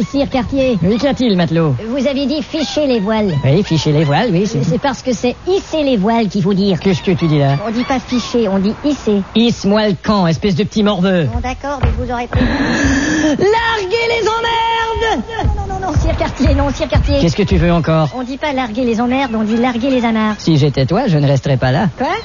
Sire Cartier. Oui, qu'y a-t-il, matelot? Vous avez dit ficher les voiles. Oui, ficher les voiles, oui. C'est parce que c'est hisser les voiles qu'il faut dire. Qu'est-ce que tu dis là? On dit pas ficher, on dit hisser. Hisse-moi le camp, espèce de petit morveux. Bon, d'accord, mais vous aurez pris. Larguez les emmerdes! Non, Sire Cartier, non, Sire Cartier. Qu'est-ce que tu veux encore? On dit pas larguer les emmerdes, on dit larguer les amarres. Si j'étais toi, je ne resterais pas là. Quoi?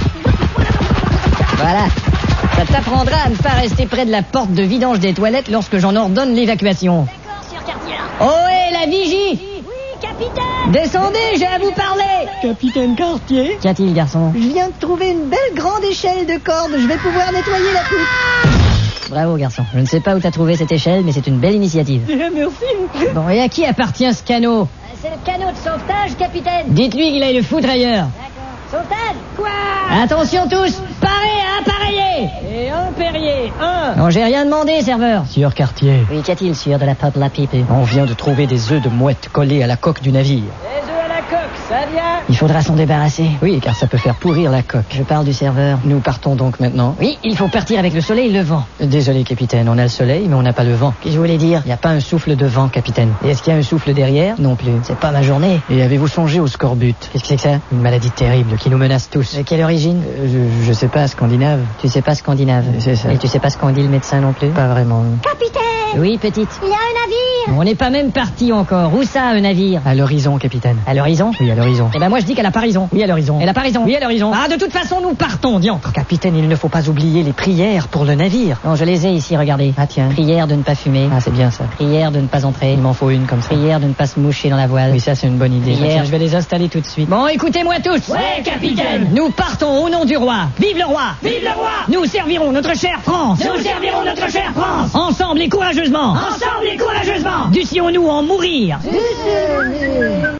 Voilà. Ça t'apprendra à ne pas rester près de la porte de vidange des toilettes lorsque j'en ordonne l'évacuation. D'accord, Sire Cartier. Oh, hé, la vigie! Oui, capitaine. Descendez, j'ai à vous parler! Capitaine Cartier, Qu'y a-t-il, garçon? je viens de trouver une belle grande échelle de corde. Je vais pouvoir nettoyer la poupe. Bravo, garçon. Je ne sais pas où t'as trouvé cette échelle, mais c'est une belle initiative. Merci. Bon, et à qui appartient ce canot? C'est le canot de sauvetage, capitaine. Dites-lui qu'il aille le foutre ailleurs. D'accord. Sauvetage. Quoi? Attention tous, parez à appareiller! Et un Perrier, un. Non, j'ai rien demandé, serveur. Sieur Cartier, Oui, qu'y a-t-il, sieur de la peuple à pipe? on vient de trouver des œufs de mouette collés à la coque du navire. Les œufs à la coque, ça vient. Il faudra s'en débarrasser. Oui, car ça peut faire pourrir la coque. Je parle du serveur. Nous partons donc maintenant. Oui, il faut partir avec le soleil et le vent. Désolé, capitaine, on a le soleil, mais on n'a pas le vent. Qu'est-ce que je voulais dire? Il n'y a pas un souffle de vent, capitaine. Et est-ce qu'il y a un souffle derrière? Non plus. C'est pas ma journée. Et avez-vous songé au scorbut? Qu'est-ce que c'est que ça? Une maladie terrible qui nous menace tous. De quelle origine? Je sais pas, scandinave. Tu sais pas scandinave. C'est ça. Et tu sais pas ce qu'en dit le médecin non plus? Pas vraiment. Capitaine. Oui, petite. Il y a un navire. On n'est pas même parti encore. Où ça, un navire? À l'horizon, capitaine. À l'horizon? Oui, à l'horizon. Eh ben moi je dis qu'elle a pas raison. Oui, à l'horizon. Elle a pas raison. Oui, à l'horizon. Ah, de toute façon, nous partons, diantre. Capitaine, il ne faut pas oublier les prières pour le navire. Non, je les ai ici, regardez. Ah, tiens. Prière de ne pas fumer. Ah, c'est bien ça. Prière de ne pas entrer. Il m'en faut une comme ça. Prière de ne pas se moucher dans la voile. Oui, ça, c'est une bonne idée. Prière. Tiens, je vais les installer tout de suite. Bon, écoutez-moi tous. Ouais, capitaine. Nous partons au nom du roi. Vive le roi. Vive le roi. Nous servirons notre chère France. Nous servirons notre chère France. Ensemble et courageusement. Ensemble et courageusement. Dussions-nous en mourir.